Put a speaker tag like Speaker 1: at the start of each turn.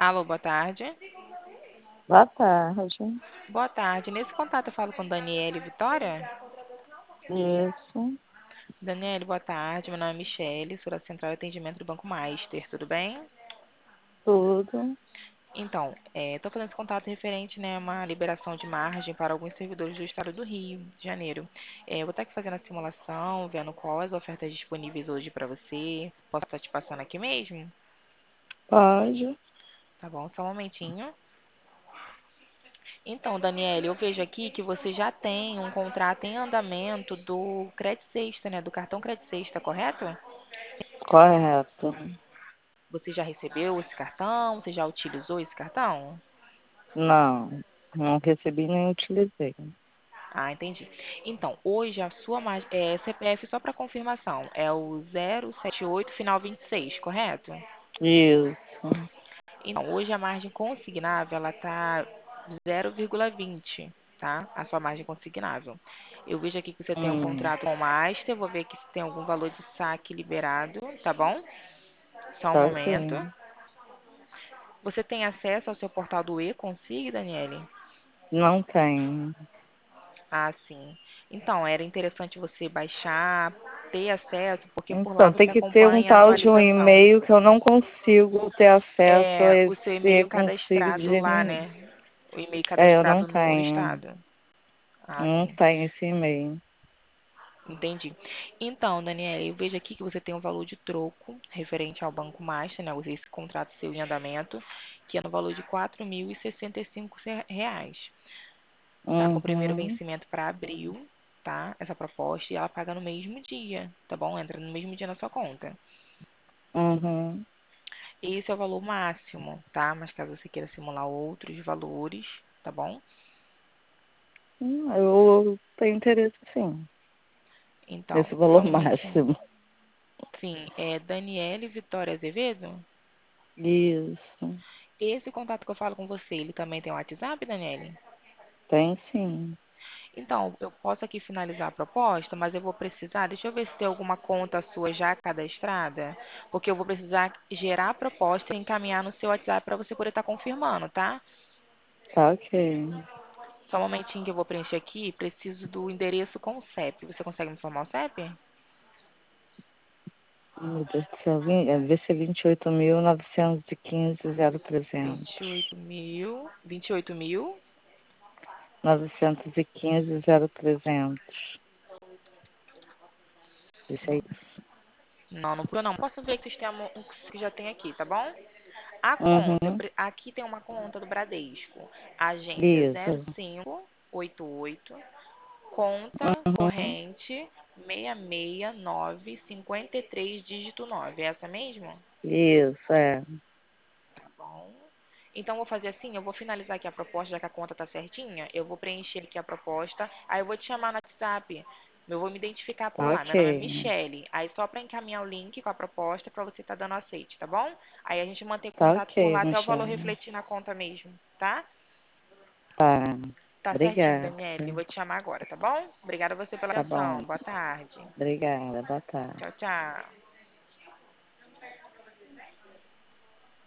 Speaker 1: Alô, boa tarde.
Speaker 2: Boa tarde.
Speaker 1: Boa tarde. Nesse contato eu falo com Daniele Vitória.
Speaker 2: Isso,
Speaker 1: Daniele, boa tarde. Meu nome é Michele, sou da Central de Atendimento do Banco Master. Tudo bem?
Speaker 2: tudo.
Speaker 1: Então, estou fazendo esse contato referente, né, a uma liberação de margem para alguns servidores do estado do Rio de Janeiro. Eu vou estar aqui fazendo a simulação, vendo quais ofertas disponíveis hoje para você. Posso estar te passando aqui mesmo?
Speaker 2: Pode.
Speaker 1: Tá bom, só um momentinho. Então, Daniele, eu vejo aqui que você já tem um contrato em andamento do Credit Sexta, né? Do cartão Credit Sexta, correto?
Speaker 2: Correto.
Speaker 1: Você já recebeu esse cartão? Você já utilizou esse cartão?
Speaker 2: Não, não recebi nem utilizei.
Speaker 1: Ah, entendi. Então, hoje a sua CPF, só para confirmação, é o 078 final 26, correto?
Speaker 2: Isso.
Speaker 1: Então, hoje a margem consignável, ela tá 0,20, tá? A sua margem consignável. Eu vejo aqui que você tem um
Speaker 2: Hum,
Speaker 1: contrato com o Master, vou ver aqui se tem algum valor de saque liberado, tá bom? Só um
Speaker 2: tá
Speaker 1: momento.
Speaker 2: ok.
Speaker 1: Você tem acesso ao seu portal do E-Consig, Daniele?
Speaker 2: Não tem.
Speaker 1: Ah, sim. Então, era interessante você baixar, ter acesso, porque por lá
Speaker 2: Então, tem
Speaker 1: você
Speaker 2: que ter um
Speaker 1: acompanha a
Speaker 2: tal de um
Speaker 1: atualização.
Speaker 2: e-mail que eu não consigo ter acesso a
Speaker 1: É, o
Speaker 2: esse
Speaker 1: seu e-mail
Speaker 2: e-consigo
Speaker 1: cadastrado
Speaker 2: de
Speaker 1: lá,
Speaker 2: ninguém.
Speaker 1: né? O e-mail
Speaker 2: É, eu não
Speaker 1: cadastrado no
Speaker 2: tenho.
Speaker 1: estado. Ah,
Speaker 2: Não
Speaker 1: sim.
Speaker 2: tenho esse e-mail.
Speaker 1: Entendi. Então, Daniela, eu vejo aqui que você tem um valor de troco referente ao Banco Master, né? Esse contrato seu em andamento, que é no valor de R$ 4.065, tá? Com o primeiro
Speaker 2: Uhum,
Speaker 1: vencimento para abril, tá? Essa proposta, e ela paga no mesmo dia, tá bom? Entra no mesmo dia na sua conta.
Speaker 2: uhum.
Speaker 1: Esse é o valor máximo, tá? Mas caso você queira simular outros valores, tá bom?
Speaker 2: Eu tenho interesse sim,
Speaker 1: Então,
Speaker 2: nesse
Speaker 1: só
Speaker 2: valor
Speaker 1: um momentinho.
Speaker 2: máximo.
Speaker 1: Sim, é Daniele Vitória Azevedo?
Speaker 2: Isso,
Speaker 1: Esse contato que eu falo com você, ele também tem o WhatsApp, Daniele?
Speaker 2: tem sim.
Speaker 1: Então, eu posso aqui finalizar a proposta, mas eu vou precisar, deixa eu ver se tem alguma conta sua já cadastrada, porque eu vou precisar gerar a proposta e encaminhar no seu WhatsApp para você poder estar confirmando, tá?
Speaker 2: Tá ok.
Speaker 1: Só um momentinho que eu vou preencher aqui, preciso do endereço com o CEP. Você consegue me informar o CEP?
Speaker 2: Meu Deus do céu, VC 28.915.0300.
Speaker 1: 28 mil,
Speaker 2: 915.0300. Isso é isso.
Speaker 1: não, não posso ver que sistema que já tem aqui, tá bom? A conta,
Speaker 2: Uhum,
Speaker 1: aqui tem uma conta do Bradesco, agência
Speaker 2: isso.
Speaker 1: 0588, conta
Speaker 2: Uhum,
Speaker 1: corrente 66953 dígito 9. É essa mesmo?
Speaker 2: isso, é.
Speaker 1: Tá bom. Então, eu vou fazer assim, eu vou finalizar aqui a proposta, já que a conta tá certinha, eu vou preencher aqui a proposta, aí eu vou te chamar no WhatsApp, eu vou me identificar por
Speaker 2: Tá
Speaker 1: lá, meu nome é
Speaker 2: ok.
Speaker 1: Michele, aí só para encaminhar o link com a proposta para você estar dando aceite, tá bom? Aí a gente mantém
Speaker 2: Tá
Speaker 1: contato por
Speaker 2: ok,
Speaker 1: lá até o valor
Speaker 2: Michelle.
Speaker 1: refletir na conta mesmo, tá?
Speaker 2: Tá.
Speaker 1: Tá certinho,
Speaker 2: Obrigada.
Speaker 1: Daniele, eu vou te chamar agora, tá bom? Obrigada a você pela
Speaker 2: Tá bom.
Speaker 1: atenção, boa tarde.
Speaker 2: Obrigada. Boa tarde.
Speaker 1: Tchau, tchau.